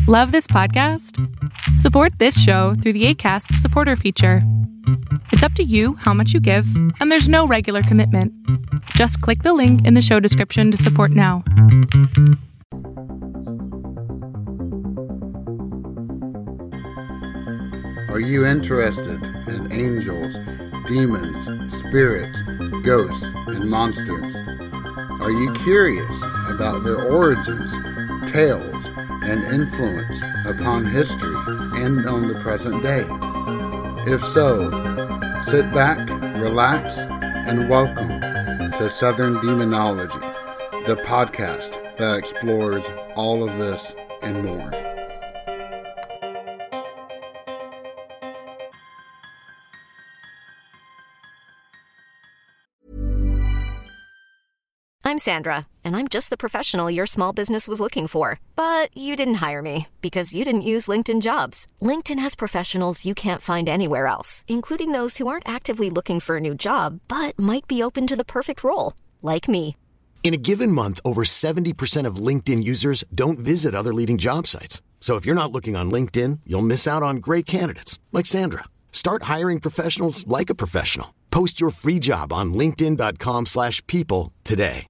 Love this podcast? Support this show through the Acast supporter feature. It's up to you how much you give, and there's no regular commitment. Just click the link in the show description to support now. Are you interested in angels, demons, spirits, ghosts, and monsters? Are you curious about their origins, tales, and influence upon history and on the present day? If so, sit back, relax, and welcome to Southern Demonology, the podcast that explores all of this and more. I'm Sandra, and I'm just the professional your small business was looking for. But you didn't hire me because you didn't use LinkedIn Jobs. LinkedIn has professionals you can't find anywhere else, including those who aren't actively looking for a new job, but might be open to the perfect role, like me. In a given month, over 70% of LinkedIn users don't visit other leading job sites. So if you're not looking on LinkedIn, you'll miss out on great candidates, like Sandra. Start hiring professionals like a professional. Post your free job on linkedin.com/people today.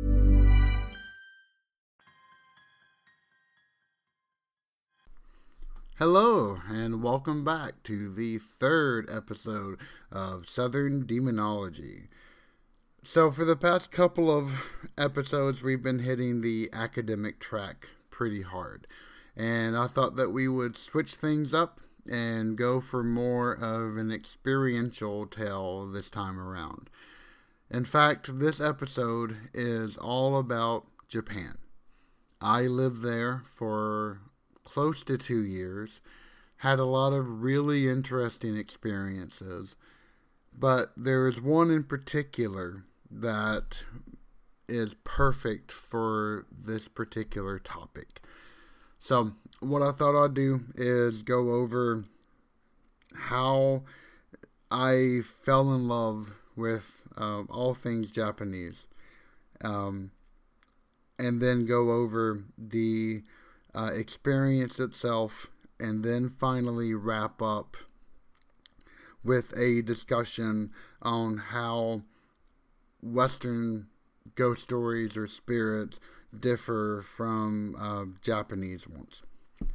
Hello, and welcome back to the third episode of Southern Demonology. So for the past couple of episodes, we've been hitting the academic track pretty hard. And I thought that we would switch things up and go for more of an experiential tale this time around. In fact, this episode is all about Japan. I lived there for close to 2 years, had a lot of really interesting experiences, but there is one in particular that is perfect for this particular topic. So what I thought I'd do is go over how I fell in love with all things Japanese, and then go over the experience itself, and then finally wrap up with a discussion on how Western ghost stories or spirits differ from Japanese ones.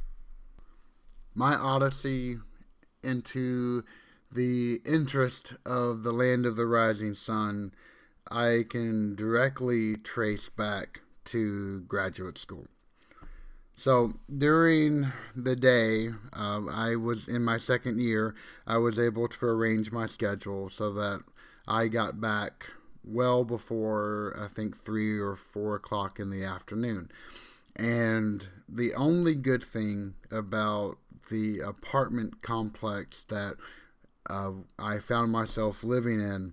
My odyssey into the interest of the Land of the Rising Sun, I can directly trace back to graduate school. So during the day, I was in my second year, I was able to arrange my schedule so that I got back well before, I think, 3 or 4 o'clock in the afternoon. And the only good thing about the apartment complex that I found myself living in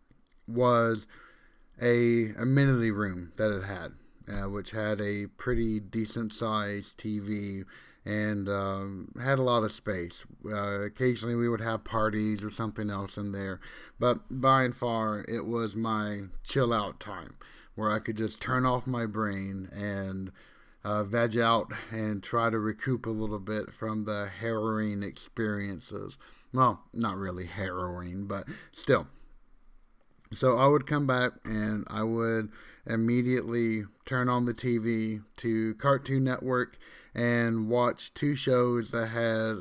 was a amenity room that it had. Which had a pretty decent-sized TV and had a lot of space. Occasionally we would have parties or something else in there, but by and far it was my chill-out time, where I could just turn off my brain and veg out and try to recoup a little bit from the harrowing experiences. Well, not really harrowing, but still. So I would come back and I would immediately turn on the TV to Cartoon Network and watch 2 shows that had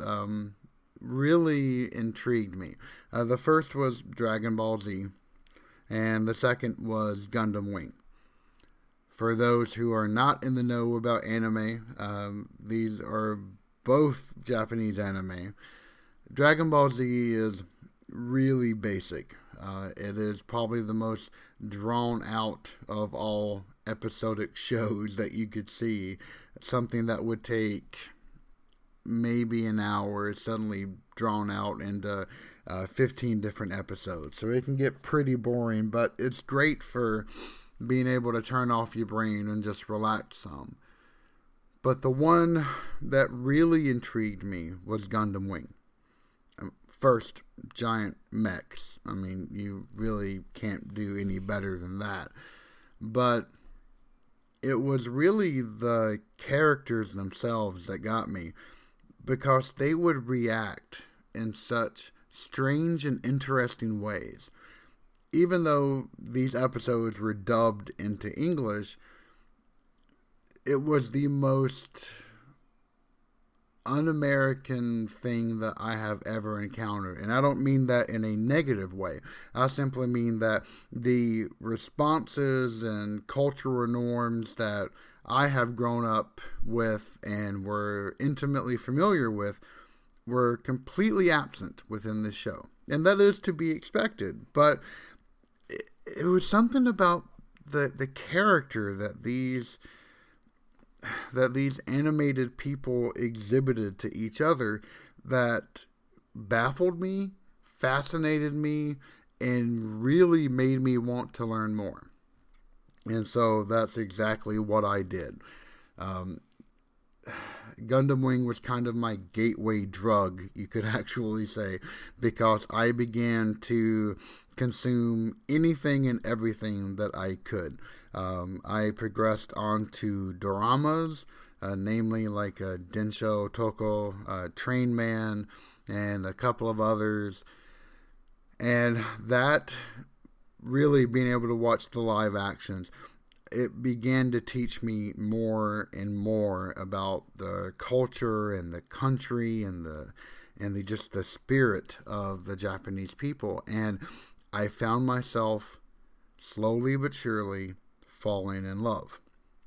really intrigued me. The first was Dragon Ball Z, and the second was Gundam Wing. For those who are not in the know about anime, these are both Japanese anime. Dragon Ball Z is really basic. It is probably the most drawn out of all episodic shows that you could see. Something that would take maybe an hour is suddenly drawn out into 15 different episodes. So it can get pretty boring, but it's great for being able to turn off your brain and just relax some. But the one that really intrigued me was Gundam Wing. First, giant mechs. I mean, you really can't do any better than that. But it was really the characters themselves that got me, because they would react in such strange and interesting ways. Even though these episodes were dubbed into English, it was the most un-American thing that I have ever encountered. And I don't mean that in a negative way. I simply mean that the responses and cultural norms that I have grown up with and were intimately familiar with were completely absent within this show. And that is to be expected. But it was something about the character that these animated people exhibited to each other that baffled me, fascinated me, and really made me want to learn more. And so that's exactly what I did. Gundam Wing was kind of my gateway drug, you could actually say, because I began to consume anything and everything that I could. I progressed on to doramas, namely like Densho Toko, Train Man, and a couple of others. And that really, being able to watch the live actions, it began to teach me more and more about the culture and the country and the just the spirit of the Japanese people. And I found myself slowly but surely falling in love.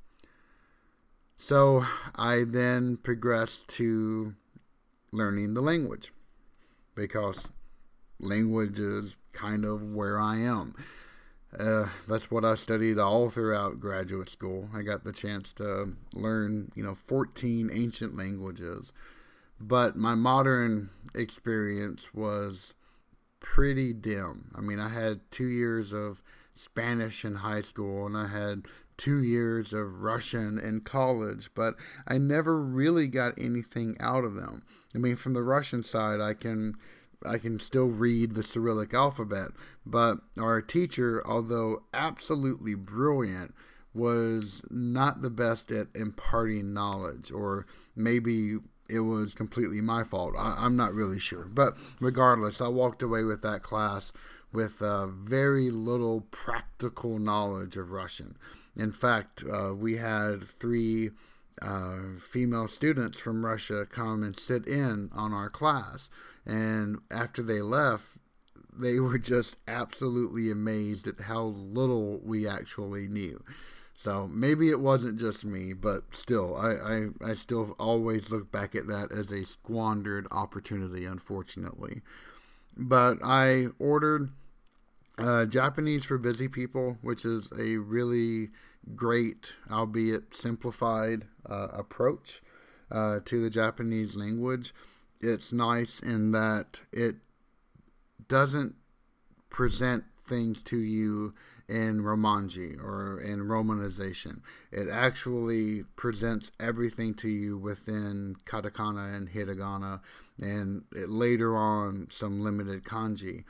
So I then progressed to learning the language, because language is kind of where I am. That's what I studied all throughout graduate school. I got the chance to learn, 14 ancient languages. But my modern experience was pretty dim. I mean, I had 2 years of Spanish in high school, and I had 2 years of Russian in college, but I never really got anything out of them. I mean, from the Russian side, I can still read the Cyrillic alphabet, but our teacher, although absolutely brilliant, was not the best at imparting knowledge, or maybe it was completely my fault. I'm not really sure. But regardless, I walked away with that class with very little practical knowledge of Russian. In fact, we had 3 female students from Russia come and sit in on our class. And after they left, they were just absolutely amazed at how little we actually knew. So maybe it wasn't just me, but still, I still always look back at that as a squandered opportunity, unfortunately. But I ordered Japanese for Busy People, which is a really great, albeit simplified, approach to the Japanese language. It's nice in that it doesn't present things to you in Romanji or in Romanization. It actually presents everything to you within katakana and hiragana, and later on some limited kanji.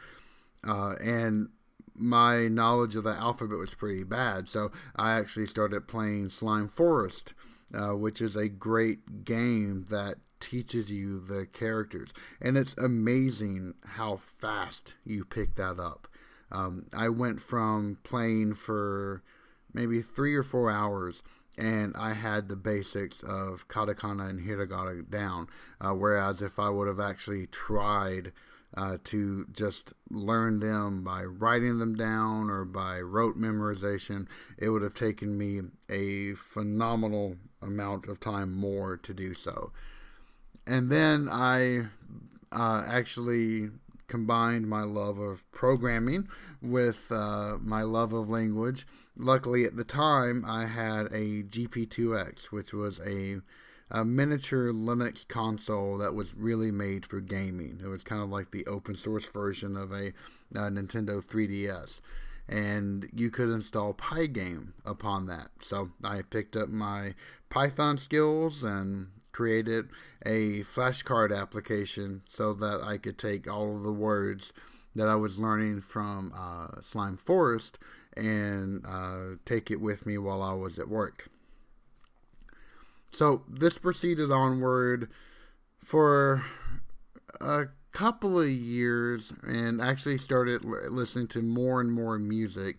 And my knowledge of the alphabet was pretty bad, so I actually started playing Slime Forest, which is a great game that teaches you the characters. And it's amazing how fast you pick that up. I went from playing for maybe 3 or 4 hours, and I had the basics of katakana and hiragana down. Whereas if I would have actually tried to just learn them by writing them down or by rote memorization, it would have taken me a phenomenal amount of time more to do so. And then I actually combined my love of programming with my love of language. Luckily, at the time, I had a GP2X, which was a miniature Linux console that was really made for gaming. It was kind of like the open source version of a Nintendo 3DS. And you could install Pygame upon that. So I picked up my Python skills and created a flashcard application so that I could take all of the words that I was learning from Slime Forest and take it with me while I was at work. So this proceeded onward for a couple of years, and actually started listening to more and more music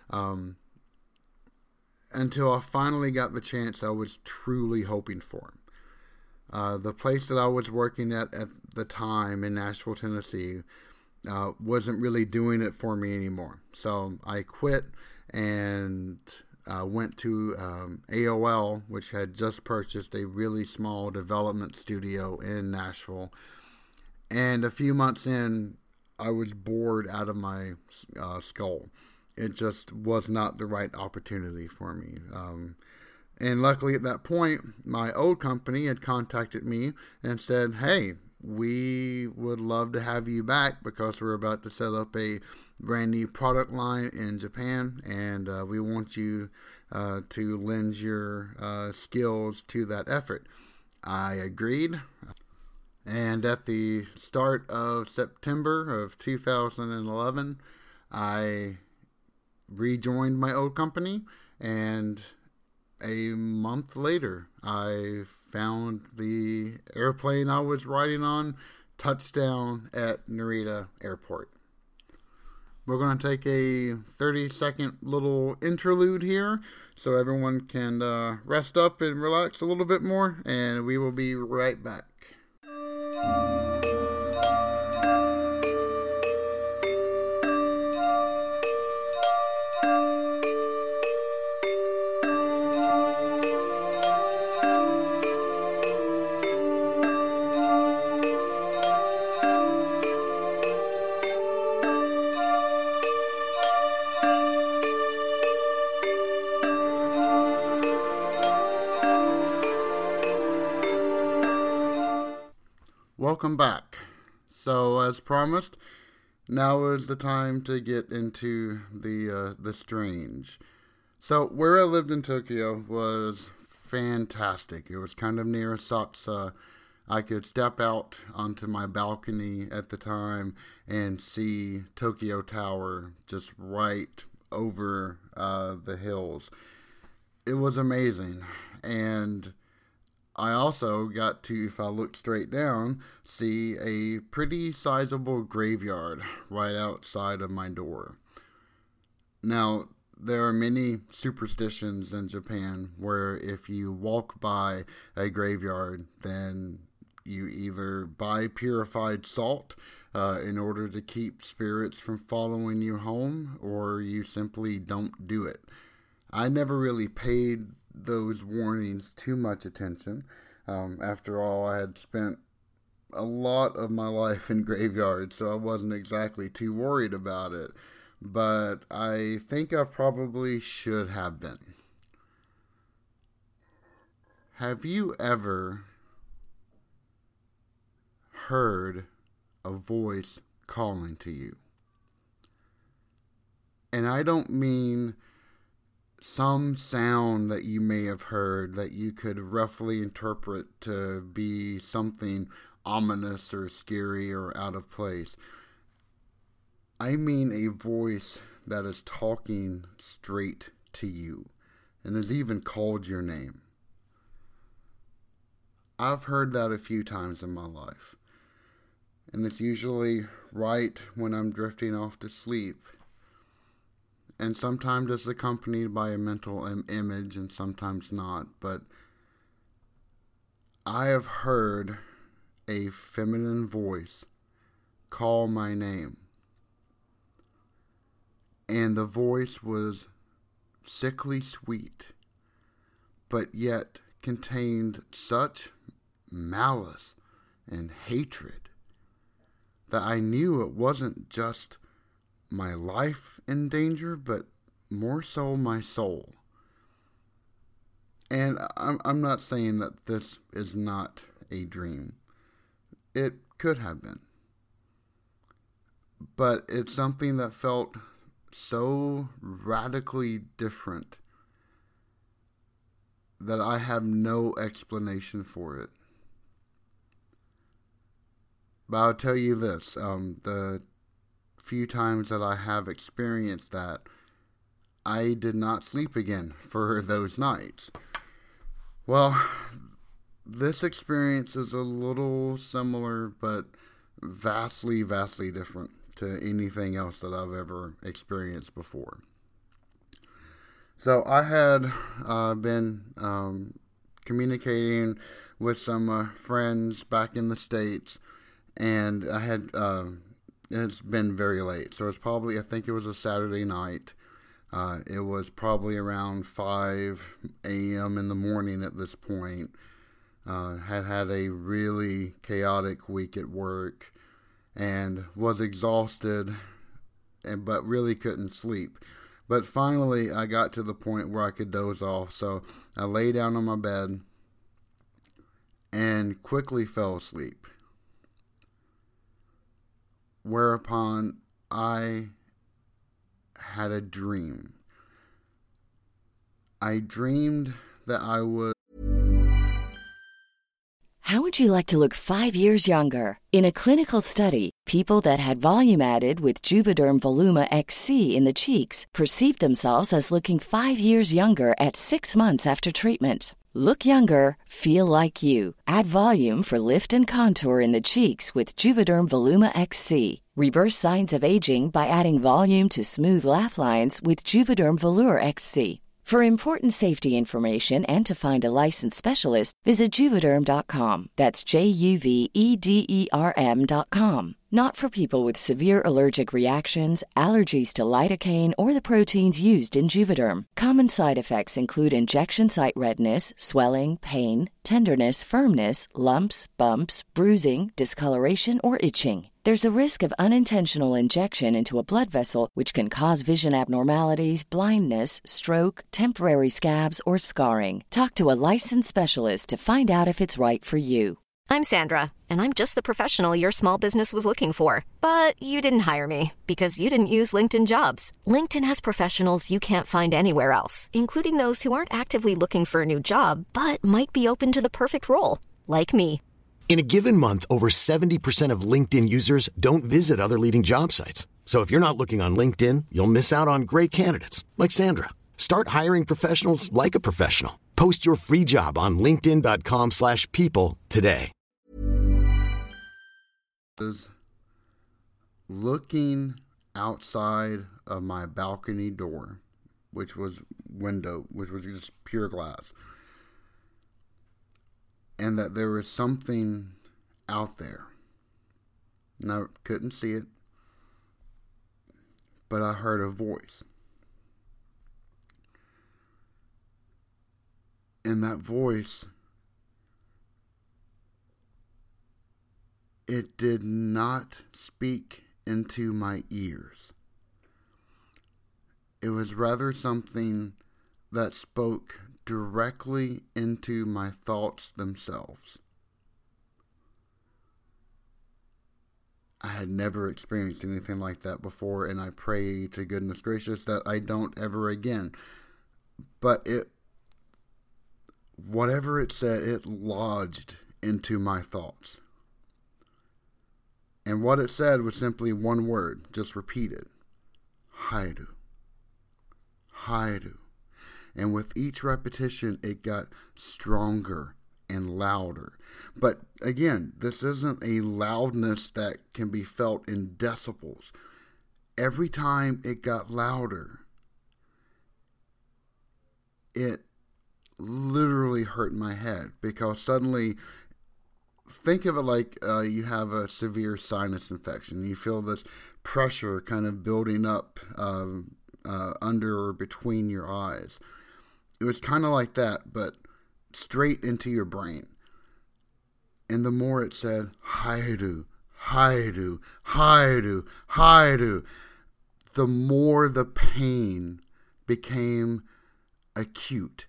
until I finally got the chance I was truly hoping for. The place that I was working at the time in Nashville, Tennessee, wasn't really doing it for me anymore. So I quit and went to AOL, which had just purchased a really small development studio in Nashville. And a few months in, I was bored out of my skull. It just was not the right opportunity for me. And luckily at that point, my old company had contacted me and said, hey, we would love to have you back because we're about to set up a brand new product line in Japan, and we want you to lend your skills to that effort. I agreed. And at the start of September of 2011, I rejoined my old company, and a month later, I found the airplane I was riding on touchdown at Narita Airport. We're going to take a 30-second little interlude here so everyone can rest up and relax a little bit more, and we will be right back. Welcome back. So, as promised, now is the time to get into the strange. So, where I lived in Tokyo was fantastic. It was kind of near Asakusa. I could step out onto my balcony at the time and see Tokyo Tower just right over the hills. It was amazing. And I also got to, if I looked straight down, see a pretty sizable graveyard right outside of my door. Now, there are many superstitions in Japan where if you walk by a graveyard, then you either buy purified salt in order to keep spirits from following you home, or you simply don't do it. I never really paid those warnings too much attention. After all, I had spent a lot of my life in graveyards, so I wasn't exactly too worried about it. But I think I probably should have been. Have you ever heard a voice calling to you? And I don't mean some sound that you may have heard that you could roughly interpret to be something ominous or scary or out of place. I mean a voice that is talking straight to you and has even called your name. I've heard that a few times in my life, and it's usually right when I'm drifting off to sleep. And sometimes it's accompanied by a mental image and sometimes not. But I have heard a feminine voice call my name. And the voice was sickly sweet, but yet contained such malice and hatred that I knew it wasn't just my life in danger, but more so my soul. And I'm not saying that this is not a dream. It could have been. But it's something that felt so radically different that I have no explanation for it. But I'll tell you this, the few times that I have experienced that, I did not sleep again for those nights. Well, this experience is a little similar, but vastly, vastly different to anything else that I've ever experienced before. So I had been communicating with some friends back in the States, and I had it's been very late, so it's probably, I think it was a Saturday night. It was probably around 5 a.m. in the morning at this point. Had a really chaotic week at work and was exhausted, but really couldn't sleep. But finally, I got to the point where I could doze off, so I lay down on my bed and quickly fell asleep. Whereupon I had a dream. I dreamed that I was... How would you like to look 5 years younger? In a clinical study, people that had volume added with Juvederm Voluma XC in the cheeks perceived themselves as looking 5 years younger at 6 months after treatment. Look younger, feel like you. Add volume for lift and contour in the cheeks with Juvederm Voluma XC. Reverse signs of aging by adding volume to smooth laugh lines with Juvederm Volure XC. For important safety information and to find a licensed specialist, visit Juvederm.com. That's JUVEDERM.com. Not for people with severe allergic reactions, allergies to lidocaine, or the proteins used in Juvederm. Common side effects include injection site redness, swelling, pain, tenderness, firmness, lumps, bumps, bruising, discoloration, or itching. There's a risk of unintentional injection into a blood vessel, which can cause vision abnormalities, blindness, stroke, temporary scabs, or scarring. Talk to a licensed specialist to find out if it's right for you. I'm Sandra, and I'm just the professional your small business was looking for. But you didn't hire me because you didn't use LinkedIn Jobs. LinkedIn has professionals you can't find anywhere else, including those who aren't actively looking for a new job, but might be open to the perfect role, like me. In a given month, over 70% of LinkedIn users don't visit other leading job sites. So if you're not looking on LinkedIn, you'll miss out on great candidates like Sandra. Start hiring professionals like a professional. Post your free job on linkedin.com/people today. Looking outside of my balcony door, which was just pure glass, and that there was something out there. And I couldn't see it, but I heard a voice. And that voice, it did not speak into my ears. It was rather something that spoke directly into my thoughts themselves. I had never experienced anything like that before, and I pray to goodness gracious that I don't ever again. But whatever it said, it lodged into my thoughts. And what it said was simply one word, just repeated. Haidu. Haidu. And with each repetition, it got stronger and louder. But again, this isn't a loudness that can be felt in decibels. Every time it got louder, it literally hurt my head, because suddenly, think of it like you have a severe sinus infection. You feel this pressure kind of building up under or between your eyes. It was kind of like that, but straight into your brain. And the more it said, Haidu, Haidu, Haidu, Haidu, the more the pain became acute.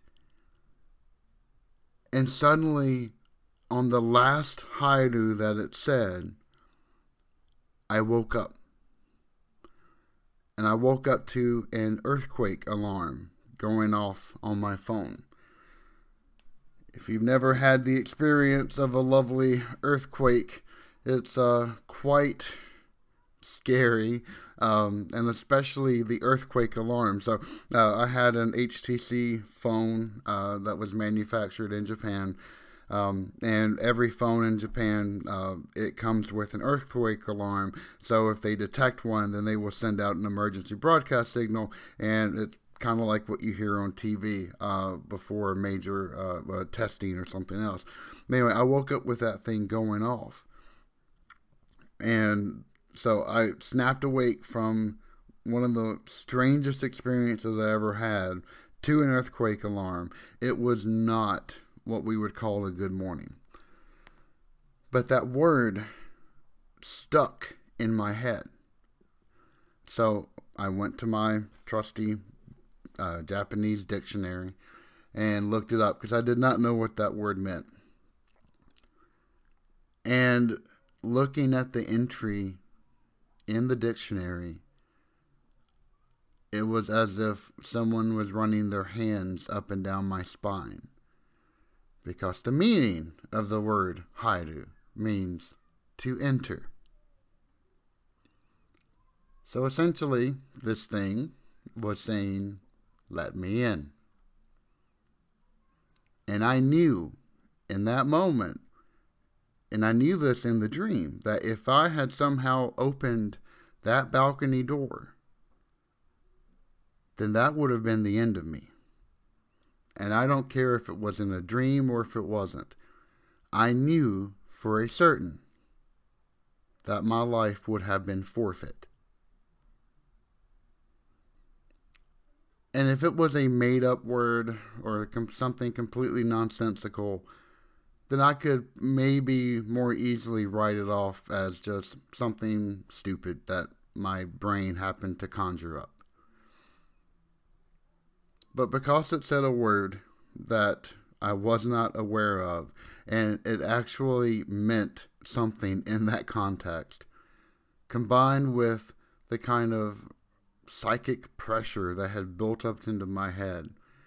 And suddenly, on the last Haidu that it said, I woke up. And I woke up to an earthquake alarm going off on my phone. If you've never had the experience of a lovely earthquake, it's quite scary, and especially the earthquake alarm. So I had an HTC phone that was manufactured in Japan, and every phone in Japan, it comes with an earthquake alarm. So if they detect one, then they will send out an emergency broadcast signal, and it's kind of like what you hear on TV before a major testing or something else. Anyway, I woke up with that thing going off. And so I snapped awake from one of the strangest experiences I ever had to an earthquake alarm. It was not what we would call a good morning. But that word stuck in my head. So I went to my trusty Japanese dictionary and looked it up because I did not know what that word meant. And looking at the entry in the dictionary, it was as if someone was running their hands up and down my spine. Because the meaning of the word hairu means to enter. So essentially, this thing was saying, let me in. And I knew in that moment, and I knew this in the dream, that if I had somehow opened that balcony door, then that would have been the end of me. And I don't care if it was in a dream or if it wasn't. I knew for a certain that my life would have been forfeit. And if it was a made-up word or something completely nonsensical, then I could maybe more easily write it off as just something stupid that my brain happened to conjure up. But because it said a word that I was not aware of, and it actually meant something in that context, combined with the kind of psychic pressure that had built up into my head,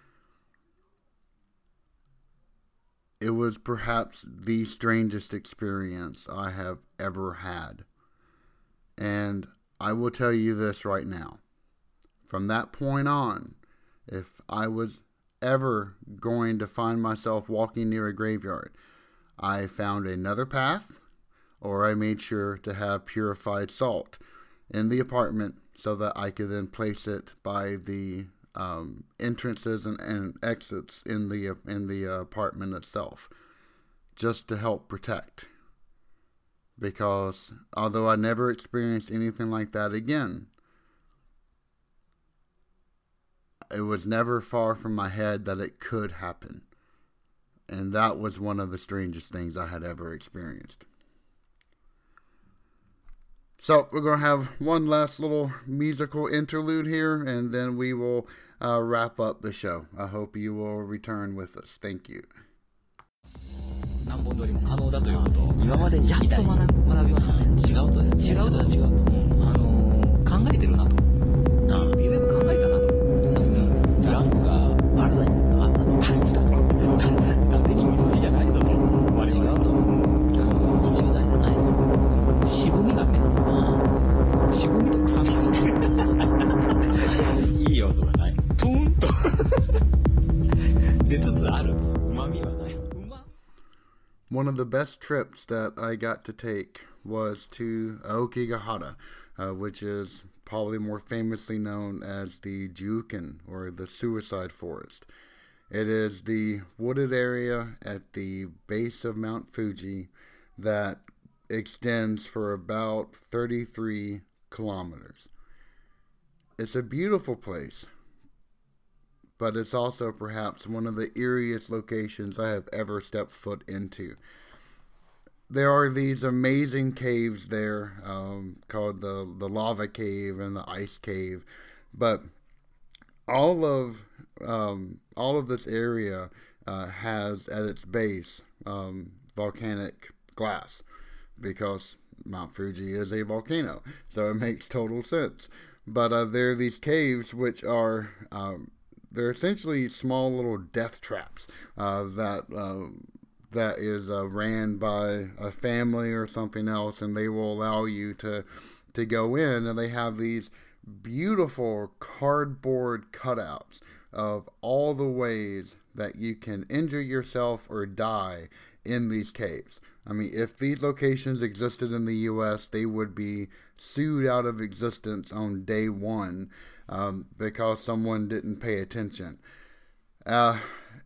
it was perhaps the strangest experience I have ever had. And I will tell you this right now. From that point on, if I was ever going to find myself walking near a graveyard, I found another path, or I made sure to have purified salt in the apartment so that I could then place it by the entrances and exits in the apartment itself, just to help protect. Because although I never experienced anything like that again, it was never far from my head that it could happen. And that was one of the strangest things I had ever experienced. So we're going to have one last little musical interlude here, and then we will wrap up the show. I hope you will return with us. Thank you. 何本撮りも可能だということを今までやっと学びましたね。違うと違うと考えてるなと、いろいろ考えたなと。さすがブランコがあるね。完全に水じゃないぞと。違うと。20代じゃないの。渋みがね、渋みと臭みがいい要素がない。プーンと出つつある。旨味はない。 One of the best trips that I got to take was to Aokigahara, which is probably more famously known as the Juuken, or the Suicide Forest. It is the wooded area at the base of Mount Fuji that extends for about 33 kilometers. It's a beautiful place, but it's also perhaps one of the eeriest locations I have ever stepped foot into. There are these amazing caves there, called the lava cave and the ice cave, but all of this area has at its base volcanic glass, because Mount Fuji is a volcano, so it makes total sense. But there are these caves which are they're essentially small little death traps that is ran by a family or something else, and they will allow you to to go in, and they have these beautiful cardboard cutouts of all the ways that you can injure yourself or die in these caves. I mean, if these locations existed in the U.S., they would be sued out of existence on day one because someone didn't pay attention. But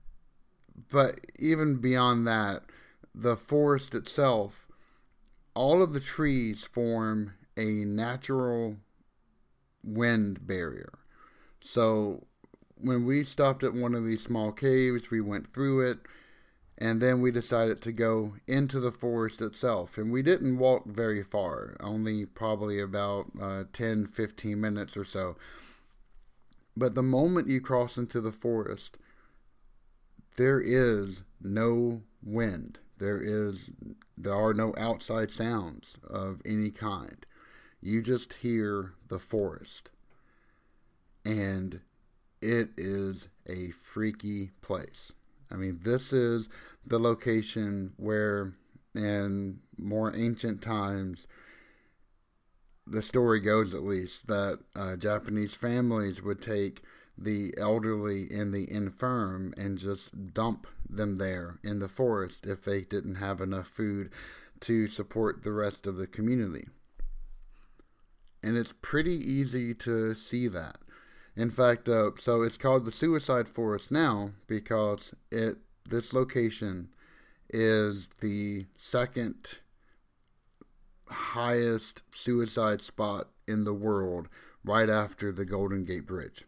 even beyond that, the forest itself, all of the trees form a natural wind barrier. So when we stopped at one of these small caves, we went through it, and then we decided to go into the forest itself. And we didn't walk very far, only probably about 10-15 minutes or so. But the moment you cross into the forest, there is no wind. There are no outside sounds of any kind. You just hear the forest. And it is a freaky place. I mean, this is the location where, in more ancient times, the story goes at least, that Japanese families would take the elderly and the infirm and just dump them there in the forest if they didn't have enough food to support the rest of the community. And it's pretty easy to see that. In fact, so it's called the Suicide Forest now because this location is the second highest suicide spot in the world, right after the Golden Gate Bridge.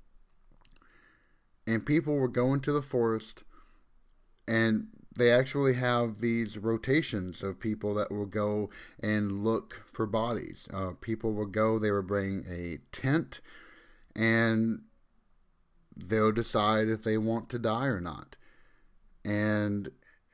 And people were going to the forest, and they actually have these rotations of people that will go and look for bodies. People will go, they will bring a tent, and they'll decide if they want to die or not. And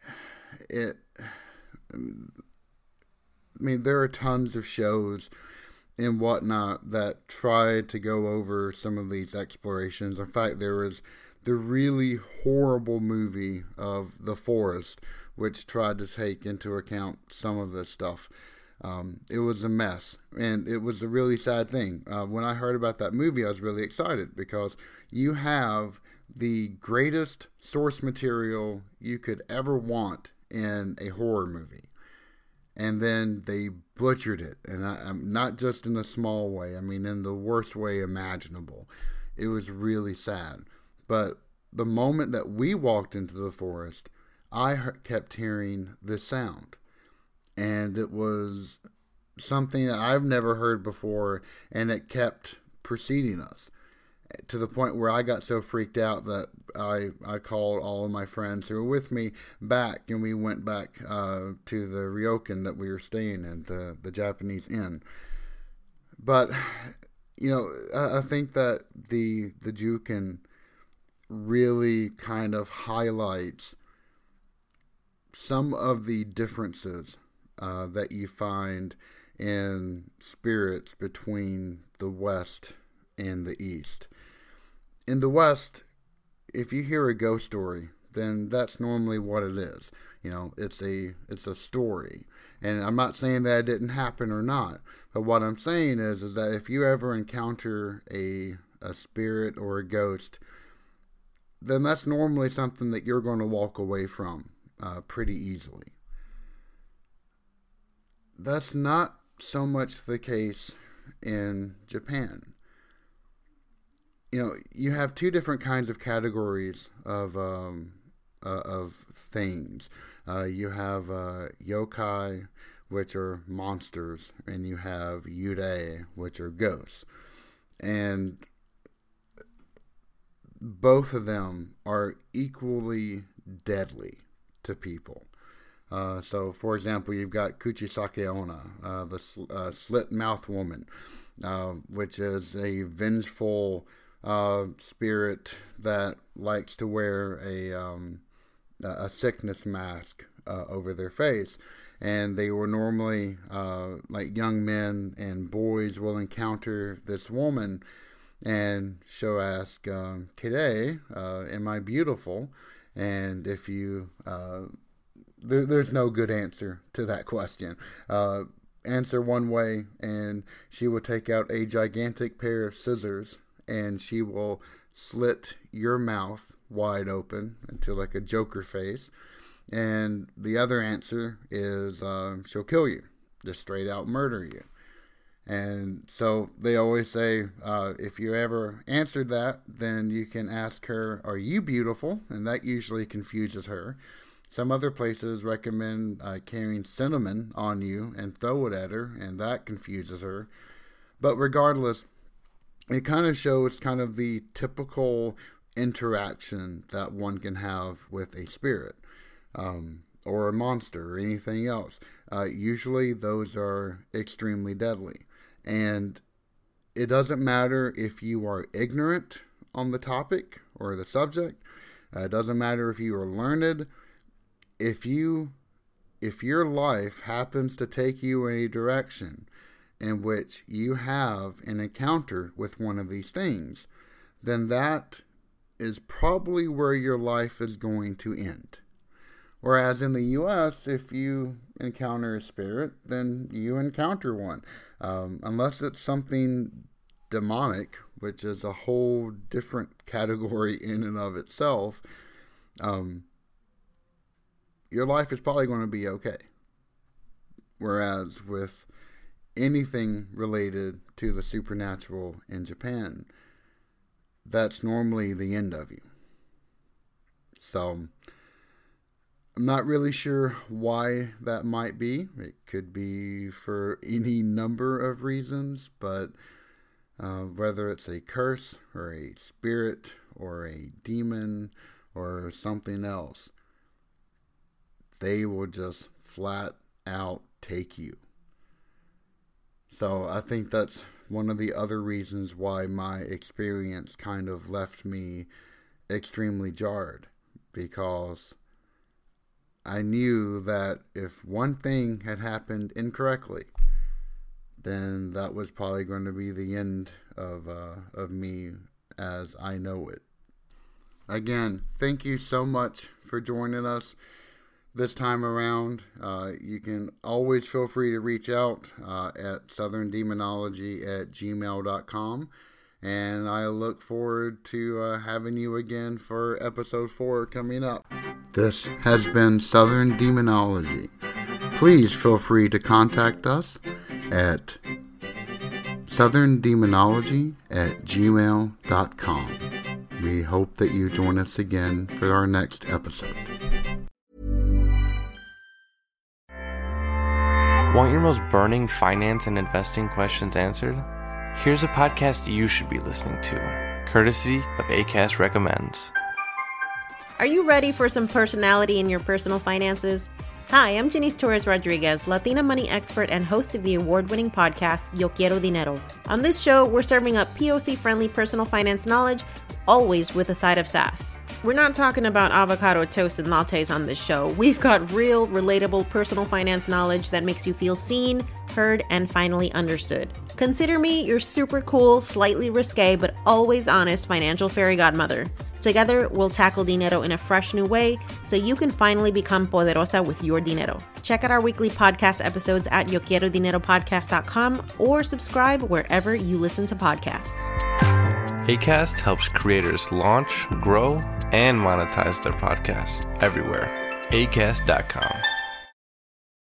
there are tons of shows and whatnot that try to go over some of these explorations. In fact, there was the really horrible movie of The Forest, which tried to take into account some of this stuff. It was a mess, and it was a really sad thing. When I heard about that movie, I was really excited because you have the greatest source material you could ever want in a horror movie. And then they butchered it, and I'm not just in a small way, I mean in the worst way imaginable. It was really sad. But the moment that we walked into the forest, I kept hearing this sound. And it was something that I've never heard before, and it kept preceding us. To the point where I got so freaked out that I called all of my friends who were with me back, and we went back to the ryokan that we were staying in, the Japanese inn. But, I think that the Jukin really kind of highlights some of the differences that you find in spirits between the West and the East. In the West, if you hear a ghost story, then that's normally what it is. It's a story. And I'm not saying that it didn't happen or not, but what I'm saying is that if you ever encounter a spirit or a ghost, then that's normally something that you're going to walk away from pretty easily. That's not so much the case in Japan. You have two different kinds of categories of things. You have yokai, which are monsters, and you have yurei, which are ghosts. And both of them are equally deadly to people. So, for example, you've got Kuchisake Onna, the slit mouth woman, which is a vengeful spirit that likes to wear a sickness mask over their face. And they were normally, like young men and boys will encounter this woman, and she'll ask, "Today, am I beautiful?" And if you... there's no good answer to that question. answer one way, and she will take out a gigantic pair of scissors, and she will slit your mouth wide open into like a Joker face. And the other answer is she'll kill you, just straight out murder you. And so they always say, if you ever answered that, then you can ask her, are you beautiful? And that usually confuses her. Some other places recommend carrying cinnamon on you and throw it at her, and that confuses her. But regardless, it kind of shows kind of the typical interaction that one can have with a spirit, or a monster, or anything else. Usually those are extremely deadly. And it doesn't matter if you are ignorant on the topic or the subject. It doesn't matter if you are learned. If your life happens to take you in a direction in which you have an encounter with one of these things, then that is probably where your life is going to end. Whereas in the U.S., if you encounter a spirit, then you encounter one. Unless it's something demonic, which is a whole different category in and of itself, your life is probably going to be okay. Whereas with anything related to the supernatural in Japan, that's normally the end of you. So I'm not really sure why that might be. It could be for any number of reasons, but whether it's a curse or a spirit or a demon or something else, they will just flat out take you. So I think that's one of the other reasons why my experience kind of left me extremely jarred, because I knew that if one thing had happened incorrectly, then that was probably going to be the end of me as I know it. Again, thank you so much for joining us this time around. You can always feel free to reach out at southerndemonology@gmail.com. And I look forward to having you again for episode 4 coming up. This has been Southern Demonology. Please feel free to contact us at southerndemonology@gmail.com. We hope that you join us again for our next episode. Want your most burning finance and investing questions answered? Here's a podcast you should be listening to, courtesy of Acast Recommends. Are you ready for some personality in your personal finances? Hi, I'm Janice Torres Rodriguez, Latina money expert and host of the award-winning podcast, Yo Quiero Dinero. On this show, we're serving up POC-friendly personal finance knowledge, always with a side of sass. We're not talking about avocado toast and lattes on this show. We've got real, relatable personal finance knowledge that makes you feel seen, heard, and finally understood. Consider me your super cool, slightly risque, but always honest financial fairy godmother. Together, we'll tackle dinero in a fresh new way so you can finally become poderosa with your dinero. Check out our weekly podcast episodes at yoquierodineropodcast.com or subscribe wherever you listen to podcasts. Acast helps creators launch, grow, and monetize their podcasts everywhere. Acast.com.